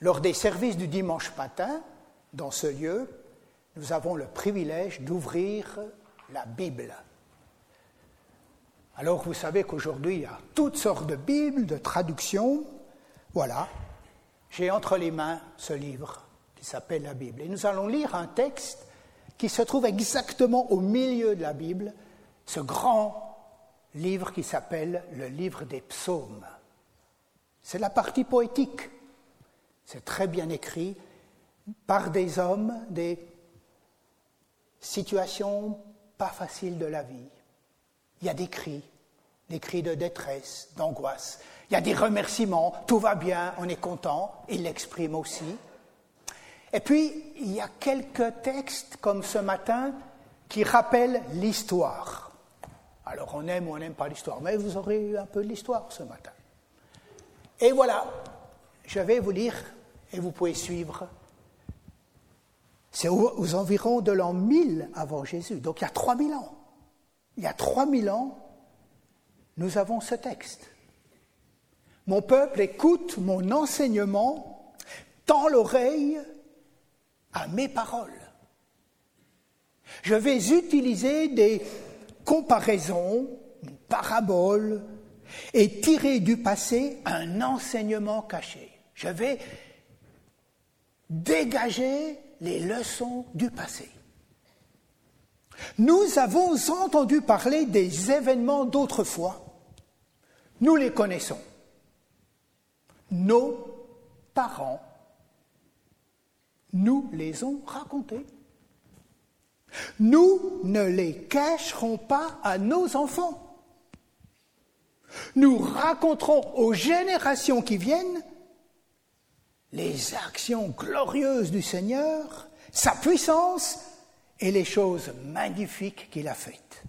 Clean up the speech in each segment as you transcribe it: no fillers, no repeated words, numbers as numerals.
Lors des services du dimanche matin, dans ce lieu, nous avons le privilège d'ouvrir la Bible. Alors vous savez qu'aujourd'hui, il y a toutes sortes de Bibles, de traductions. Voilà, j'ai entre les mains ce livre qui s'appelle la Bible. Et nous allons lire un texte qui se trouve exactement au milieu de la Bible, ce grand livre qui s'appelle le livre des psaumes. C'est la partie poétique. C'est très bien écrit par des hommes, des situations pas faciles de la vie. Il y a des cris de détresse, d'angoisse. Il y a des remerciements, tout va bien, on est content, il l'exprime aussi. Et puis, il y a quelques textes, comme ce matin, qui rappellent l'histoire. Alors, on aime ou on n'aime pas l'histoire, mais vous aurez eu un peu de l'histoire ce matin. Et voilà, je vais vous lire, et vous pouvez suivre. C'est aux environs de l'an 1000 avant Jésus, donc il y a 3000 ans. Il y a 3000 ans, nous avons ce texte. Mon peuple écoute mon enseignement, tend l'oreille à mes paroles. Je vais utiliser des comparaisons, une parabole, et tirer du passé un enseignement caché. Je vais dégager les leçons du passé. Nous avons entendu parler des événements d'autrefois. Nous les connaissons. Nos parents nous les ont racontés. Nous ne les cacherons pas à nos enfants. Nous raconterons aux générations qui viennent les actions glorieuses du Seigneur, sa puissance et les choses magnifiques qu'il a faites.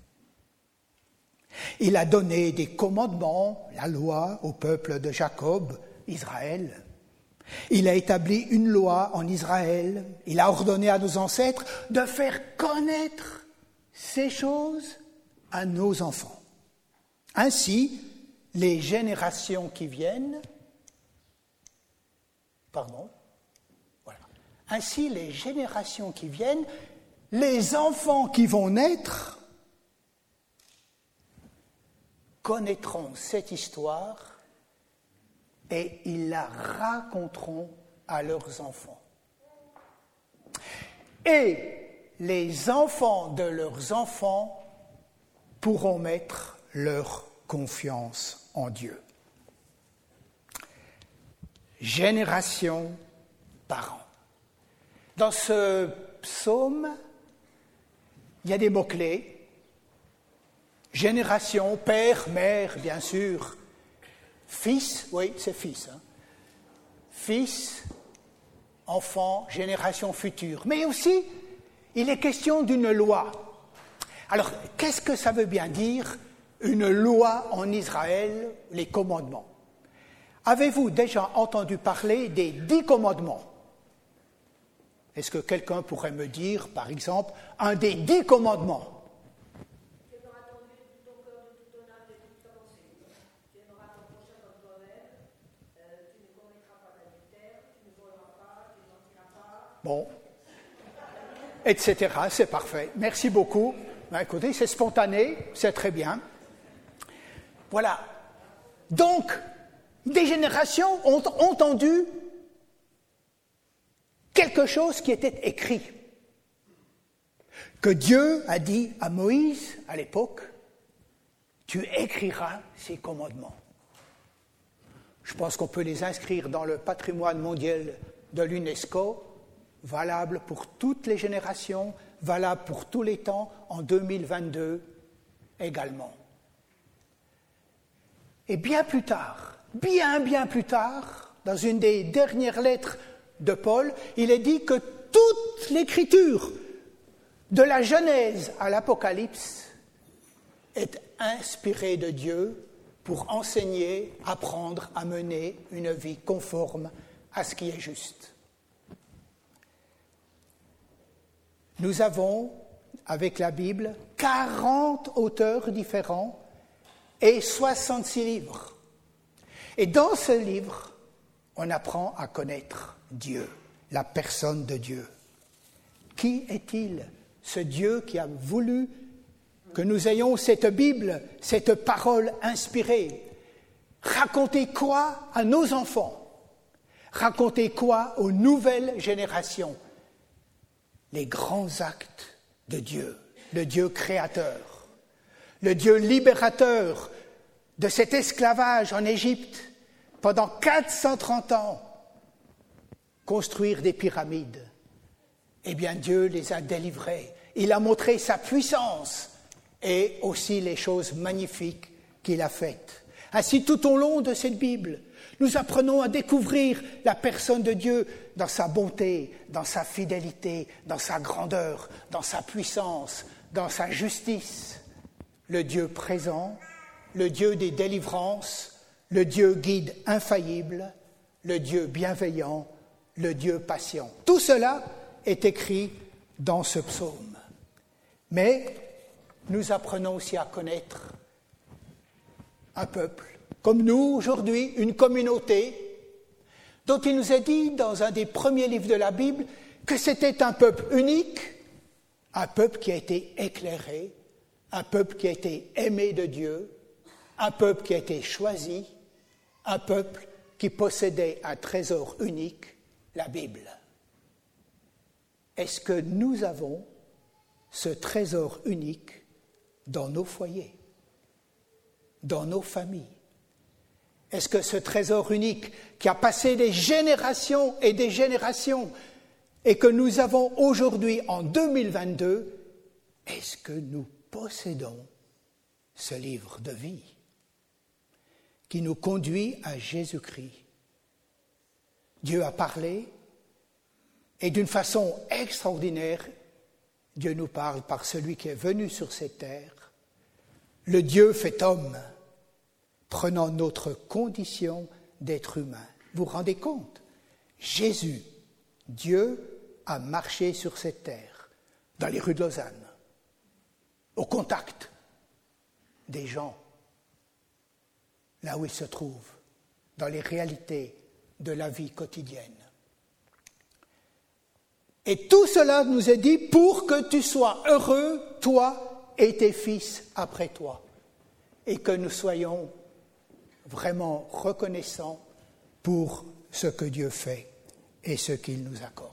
Il a donné des commandements, la loi, au peuple de Jacob, Israël. Il a établi une loi en Israël. Il a ordonné à nos ancêtres de faire connaître ces choses à nos enfants. Ainsi, les générations qui viennent, Ainsi, les générations qui viennent, les enfants qui vont naître, connaîtront cette histoire et ils la raconteront à leurs enfants. Et les enfants de leurs enfants pourront mettre leur confiance en Dieu. Génération par an. Dans ce psaume, il y a des mots-clés. Génération, père, mère, bien sûr. Fils, oui, c'est fils. Fils, enfant, génération future. Mais aussi, il est question d'une loi. Alors, qu'est-ce que ça veut bien dire, une loi en Israël, les commandements? Avez-vous déjà entendu parler des 10 commandements? Est-ce que quelqu'un pourrait me dire, par exemple, un des 10 commandements? Tu aimeras ton Dieu de tout ton cœur, de toute ton âme, de toute ta pensée. Tu aimeras ton prochain comme toi-même. Tu ne commettras pas d'adultère, tu ne voleras pas, tu ne mentiras pas. Bon, etc. C'est parfait. Merci beaucoup. Ben, écoutez, c'est spontané, c'est très bien. Voilà. Donc, des générations ont entendu quelque chose qui était écrit, que Dieu a dit à Moïse à l'époque, tu écriras ces commandements. Je pense qu'on peut les inscrire dans le patrimoine mondial de l'UNESCO, valable pour toutes les générations, valable pour tous les temps, en 2022 également. Et bien plus tard, bien plus tard, dans une des dernières lettres de Paul, il est dit que toute l'écriture, de la Genèse à l'Apocalypse, est inspirée de Dieu pour enseigner, apprendre à mener une vie conforme à ce qui est juste. Nous avons, avec la Bible, 40 auteurs différents et 66 livres. Et dans ce livre, on apprend à connaître Dieu, la personne de Dieu. Qui est-il, ce Dieu qui a voulu que nous ayons cette Bible, cette parole inspirée? Raconter quoi à nos enfants? Raconter quoi aux nouvelles générations? Les grands actes de Dieu, le Dieu créateur, le Dieu libérateur de cet esclavage en Égypte pendant 430 ans. Construire des pyramides, eh bien Dieu les a délivrés. Il a montré sa puissance et aussi les choses magnifiques qu'il a faites. Ainsi, tout au long de cette Bible, nous apprenons à découvrir la personne de Dieu dans sa bonté, dans sa fidélité, dans sa grandeur, dans sa puissance, dans sa justice. Le Dieu présent, le Dieu des délivrances, le Dieu guide infaillible, le Dieu bienveillant, le Dieu patient. Tout cela est écrit dans ce psaume. Mais nous apprenons aussi à connaître un peuple, comme nous aujourd'hui, une communauté, dont il nous est dit dans un des premiers livres de la Bible que c'était un peuple unique, un peuple qui a été éclairé, un peuple qui a été aimé de Dieu, un peuple qui a été choisi, un peuple qui possédait un trésor unique, la Bible. Est-ce que nous avons ce trésor unique dans nos foyers, dans nos familles? Est-ce que ce trésor unique qui a passé des générations et des générations et que nous avons aujourd'hui en 2022, est-ce que nous possédons ce livre de vie qui nous conduit à Jésus-Christ? Dieu a parlé et d'une façon extraordinaire, Dieu nous parle par celui qui est venu sur cette terre, le Dieu fait homme, prenant notre condition d'être humain. Vous vous rendez compte? Jésus, Dieu, a marché sur cette terre, dans les rues de Lausanne, au contact des gens, là où ils se trouvent, dans les réalités de la vie quotidienne. Et tout cela nous est dit pour que tu sois heureux, toi et tes fils après toi, et que nous soyons vraiment reconnaissants pour ce que Dieu fait et ce qu'il nous accorde.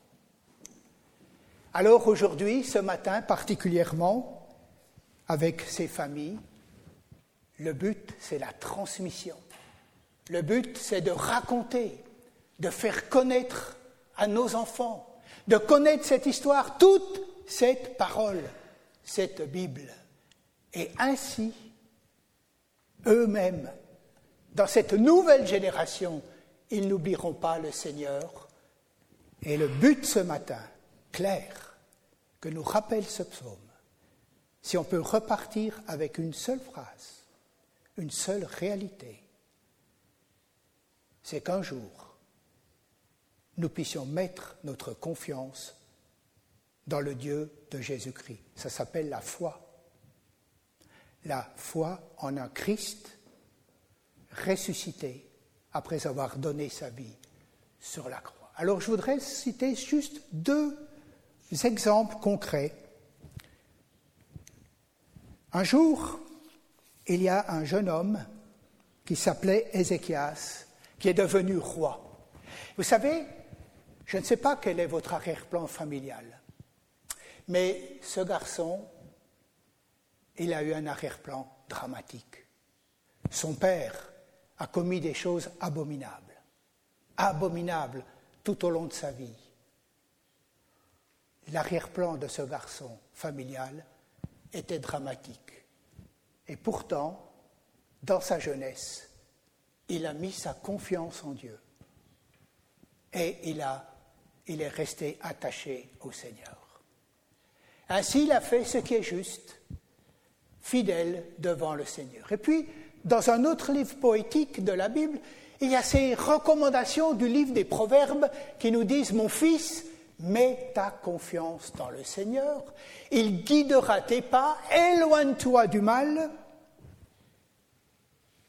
Alors aujourd'hui, ce matin particulièrement, avec ces familles, le but c'est la transmission. Le but c'est de raconter, de faire connaître à nos enfants, de connaître cette histoire, toute cette parole, cette Bible. Et ainsi, eux-mêmes, dans cette nouvelle génération, ils n'oublieront pas le Seigneur. Et le but ce matin, clair, que nous rappelle ce psaume, si on peut repartir avec une seule phrase, une seule réalité, c'est qu'un jour, nous puissions mettre notre confiance dans le Dieu de Jésus-Christ. Ça s'appelle la foi. La foi en un Christ ressuscité après avoir donné sa vie sur la croix. Alors je voudrais citer juste 2 exemples concrets. Un jour, il y a un jeune homme qui s'appelait Ézéchias, qui est devenu roi. Vous savez, je ne sais pas quel est votre arrière-plan familial, mais ce garçon, il a eu un arrière-plan dramatique. Son père a commis des choses abominables tout au long de sa vie. L'arrière-plan de ce garçon familial était dramatique. Et pourtant, dans sa jeunesse, il a mis sa confiance en Dieu. Et il est resté attaché au Seigneur. Ainsi, il a fait ce qui est juste, fidèle devant le Seigneur. Et puis, dans un autre livre poétique de la Bible, il y a ces recommandations du livre des Proverbes qui nous disent « Mon fils, mets ta confiance dans le Seigneur, il guidera tes pas, éloigne-toi du mal. »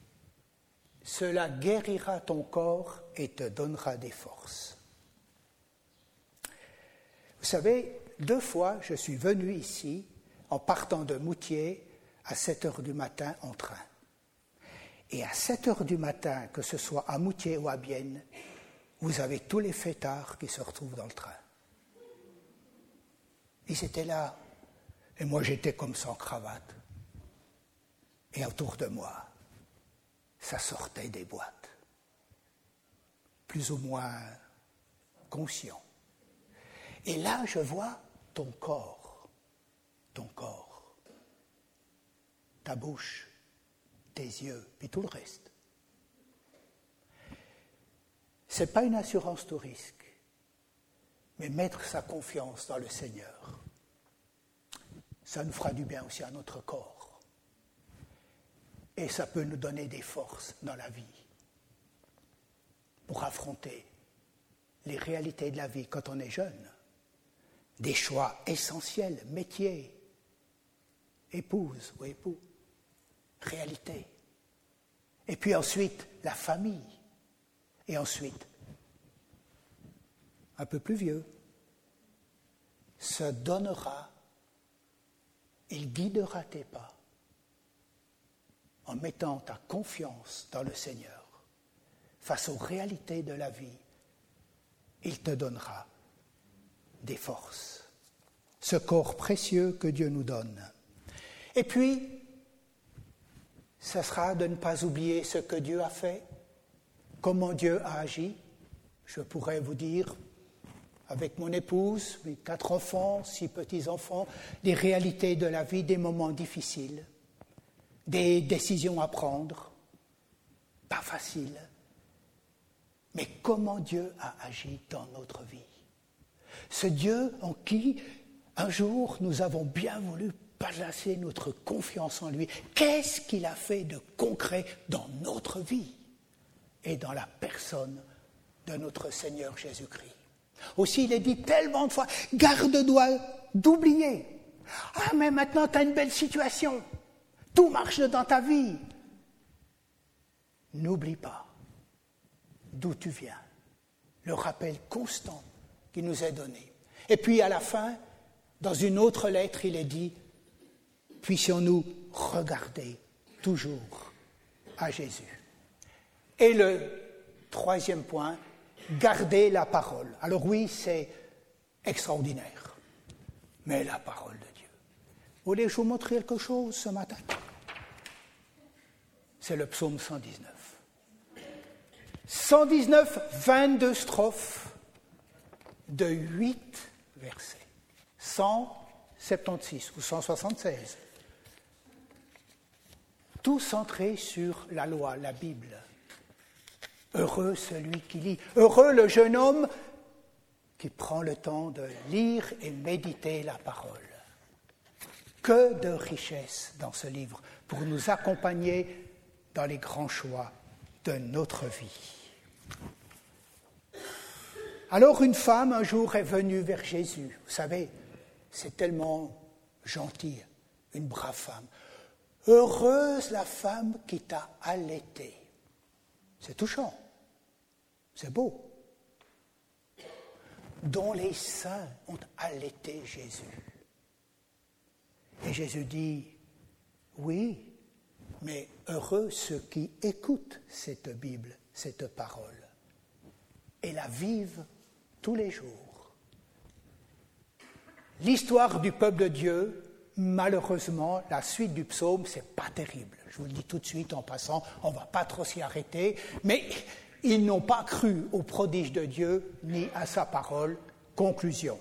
cela guérira ton corps et te donnera des forces. Vous savez, 2 fois, je suis venu ici, en partant de Moutier, à 7 heures du matin en train. Et à 7 heures du matin, que ce soit à Moutier ou à Bienne, vous avez tous les fêtards qui se retrouvent dans le train. Ils étaient là, et moi j'étais comme sans cravate. Et autour de moi, ça sortait des boîtes, plus ou moins conscients. Et là, je vois ton corps, ta bouche, tes yeux, puis tout le reste. Ce n'est pas une assurance tout risque, mais mettre sa confiance dans le Seigneur. Ça nous fera du bien aussi à notre corps. Et ça peut nous donner des forces dans la vie pour affronter les réalités de la vie quand on est jeune. Des choix essentiels, métier, épouse ou époux, réalité. Et puis ensuite, la famille. Et ensuite, un peu plus vieux, se donnera, il guidera tes pas en mettant ta confiance dans le Seigneur. Face aux réalités de la vie, il te donnera des forces. Ce corps précieux que Dieu nous donne. Et puis, ce sera de ne pas oublier ce que Dieu a fait, comment Dieu a agi. Je pourrais vous dire, avec mon épouse, mes 4 enfants, 6 petits-enfants, des réalités de la vie, des moments difficiles, des décisions à prendre, pas faciles, mais comment Dieu a agi dans notre vie. Ce Dieu en qui, un jour, nous avons bien voulu placer notre confiance en lui. Qu'est-ce qu'il a fait de concret dans notre vie et dans la personne de notre Seigneur Jésus-Christ. Aussi, il est dit tellement de fois, garde-toi d'oublier. Ah, mais maintenant, tu as une belle situation. Tout marche dans ta vie. N'oublie pas d'où tu viens. Le rappel constant qui nous est donné. Et puis, à la fin, dans une autre lettre, il est dit, puissions-nous regarder toujours à Jésus. Et le 3e point, garder la parole. Alors oui, c'est extraordinaire, mais la parole de Dieu. Vous voulez que je vous montre quelque chose ce matin? C'est le psaume 119. 119, 22 strophes de 8 versets. 176 ou 176. Tout centré sur la loi, la Bible. Heureux celui qui lit. Heureux le jeune homme qui prend le temps de lire et méditer la parole. Que de richesse dans ce livre pour nous accompagner dans les grands choix de notre vie. Alors une femme un jour est venue vers Jésus. Vous savez, c'est tellement gentil, une brave femme. Heureuse la femme qui t'a allaité. C'est touchant, c'est beau. Dont les saints ont allaité Jésus. Et Jésus dit, oui, mais heureux ceux qui écoutent cette Bible, cette parole, et la vivent tous les jours. L'histoire du peuple de Dieu, malheureusement, la suite du psaume, c'est pas terrible. Je vous le dis tout de suite en passant, on ne va pas trop s'y arrêter, mais ils n'ont pas cru au prodige de Dieu ni à sa parole. Conclusion.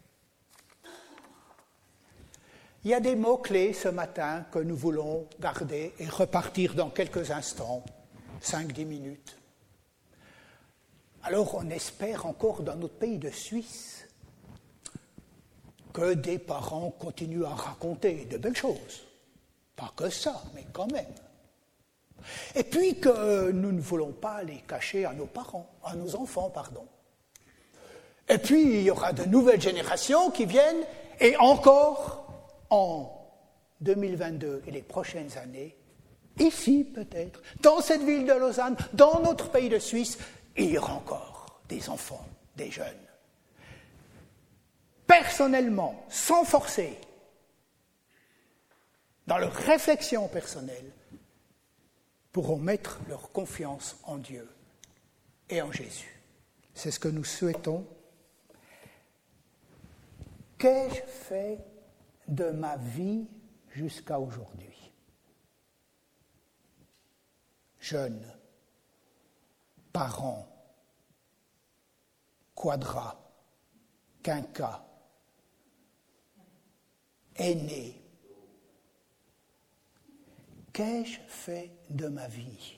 Il y a des mots-clés ce matin que nous voulons garder et repartir dans quelques instants, 5-10 minutes. Alors on espère encore dans notre pays de Suisse que des parents continuent à raconter de belles choses. Pas que ça, mais quand même. Et puis que nous ne voulons pas les cacher à nos parents, à nos enfants, pardon. Et puis il y aura de nouvelles générations qui viennent, et encore en 2022 et les prochaines années, ici peut-être, dans cette ville de Lausanne, dans notre pays de Suisse, il y aura encore des enfants, des jeunes. Personnellement, sans forcer, dans leur réflexion personnelle, pourront mettre leur confiance en Dieu et en Jésus. C'est ce que nous souhaitons. Qu'ai-je fait de ma vie jusqu'à aujourd'hui? Jeune, parent, quadra, quinca, aîné. Qu'ai-je fait de ma vie?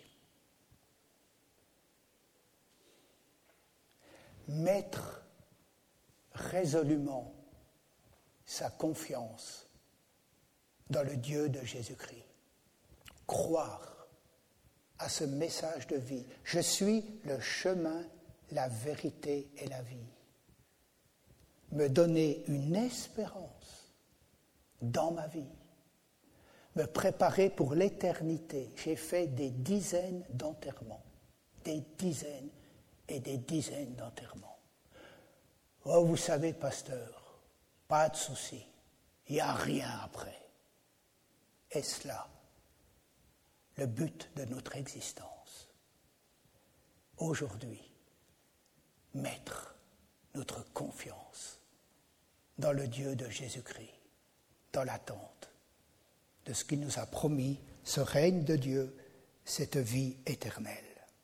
Mettre résolument sa confiance dans le Dieu de Jésus-Christ. Croire à ce message de vie. Je suis le chemin, la vérité et la vie. Me donner une espérance dans ma vie. Me préparer pour l'éternité. J'ai fait des dizaines d'enterrements. Des dizaines et des dizaines d'enterrements. Oh, vous savez, pasteur, pas de souci. Il n'y a rien après. Est-ce là le but de notre existence? Aujourd'hui, mettre notre confiance dans le Dieu de Jésus-Christ, dans l'attente de ce qu'il nous a promis, ce règne de Dieu, cette vie éternelle.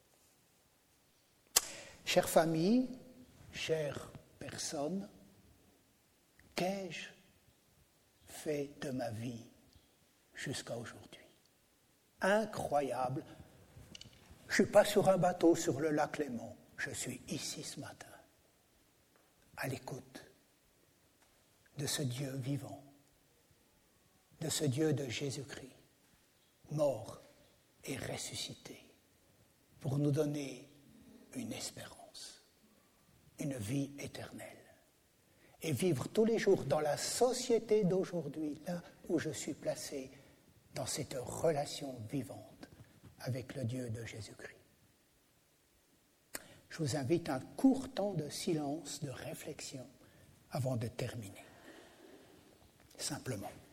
Chère famille, chères personnes, qu'ai-je fait de ma vie jusqu'à aujourd'hui? Incroyable. Je ne suis pas sur un bateau sur le lac Léman. Je suis ici ce matin, à l'écoute de ce Dieu vivant, de ce Dieu de Jésus-Christ, mort et ressuscité, pour nous donner une espérance, une vie éternelle, et vivre tous les jours dans la société d'aujourd'hui, là où je suis placé, dans cette relation vivante avec le Dieu de Jésus-Christ. Je vous invite à un court temps de silence, de réflexion, avant de terminer. Simplement.